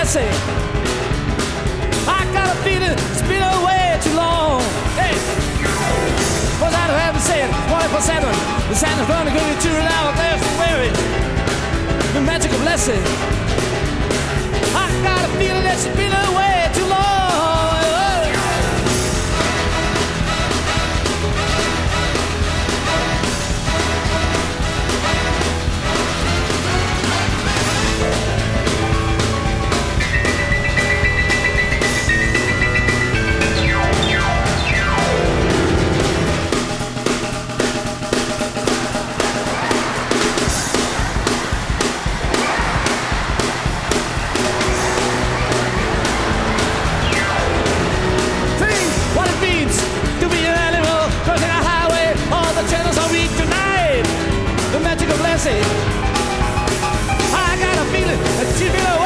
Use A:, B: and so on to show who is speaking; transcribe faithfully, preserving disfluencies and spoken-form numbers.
A: blessing. I got a feeling it's been away too long. Hey, was I to have said twenty-four seven, the Santa's gonna go to you now. There's the worry, the magical blessing. I got a feeling that she's been away too long. I got a feeling that she's been away.